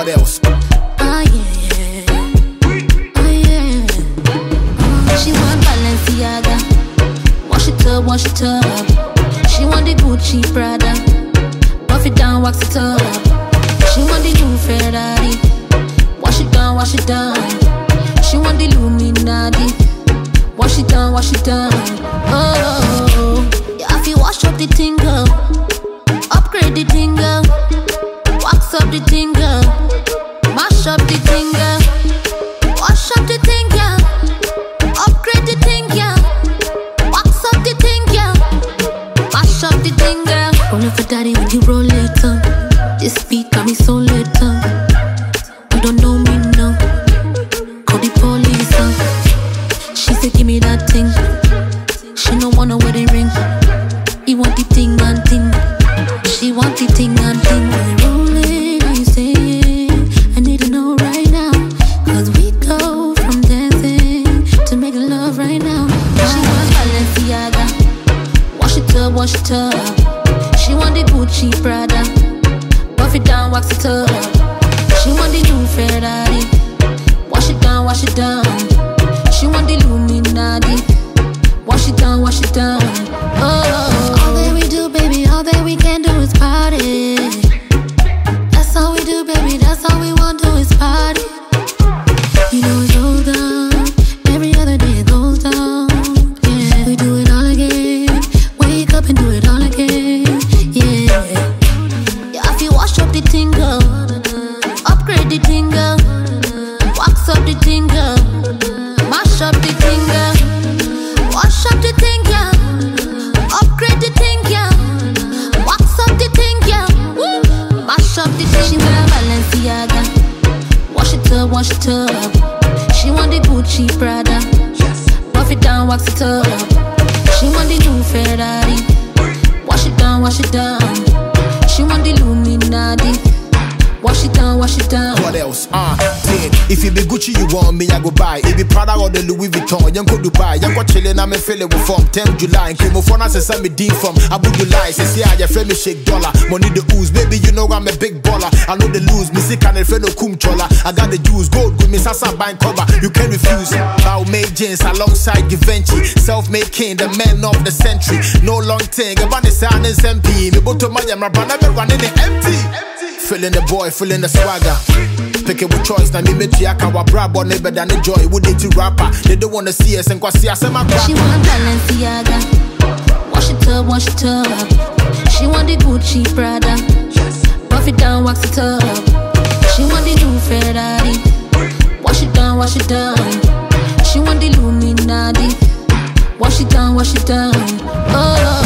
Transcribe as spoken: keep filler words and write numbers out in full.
else? Oh yeah, oh yeah. She want Balenciaga, wash it up, wash it up. She want the Gucci Prada, buff it down, wax it up. She want the new Ferrari, wash it down, wash it down. She want the Illuminati, wash it down, wash it down. Oh, yeah, if you wash up the thing, girl, upgrade the thing, girl, wax up the thing, girl, mash up the thing, girl, wash up the thing, girl, upgrade the thing, girl, wax up the thing, girl, mash up the thing, girl. Roll it for daddy when you roll it up. This beat got me so lit up. You don't know me now. Call the police up. She said give me that thing. She no wanna wedding ring. He want the thing and thing. She want the thing and thing. When you rolling, are you saying? I need to know right now. Cause we go from dancing to making love right now. She wants Balenciaga, wash it up, wash it up. She want the Gucci Prada, buff it down, wax it up. She want the new Ferrari, wash it down, wash it down. She want the Illuminati, wash it down, wash it down. Oh, all that we do, baby, all that we can do is party. That's all we do, baby, that's all we want to do is party. You know it's all down, every other day it goes down. Yeah, we do it all again, wake up and do it all again. Yeah, yeah, if you wash up the thing, girl, upgrade the thing, girl, wax up the thing, girl, mash up the thing, girl, wash up the thing, girl, upgrade the thing, girl, wax up the thing, girl, mash up the thing. She wear Balenciaga, wash it up, wash it up. She want the Gucci Prada, buff it down, wax it up. She want the new Ferrari, wash it down, wash it down. She want the Illuminati, wash it down, wash it down. What else? Ah, uh, did if it be Gucci you want me, I go buy. If it be Prada or the Louis Vuitton, you go Dubai. You go chillin', I'm feeling with from tenth July. Came on phone, I say send me D from Abu Dhabi. Say see, I friend me shake dollar, money the ooze. Baby, you know I'm a big baller. I know the lose, me sick and the friend no kum chola. I got the juice, gold good, me sasa buying cover. You can't refuse. Bow made jeans alongside Givenchy, self-made king, the man of the century. No long thing, about the sound is M P. Me boto my yamra, but I'm running it empty. Feeling the boy, feeling the swagger. Pick it with choice, now me me triaka wa brabo neighbor than the joy. Would it to rapper? They don't wanna see us and quasi as my She want Balenciaga, wash it up, wash it up. She want the Gucci Prada, buff it down, wax it up. She want the new Ferrari, wash it down, wash it down. She want the Illuminati, wash it down, wash it down. Oh.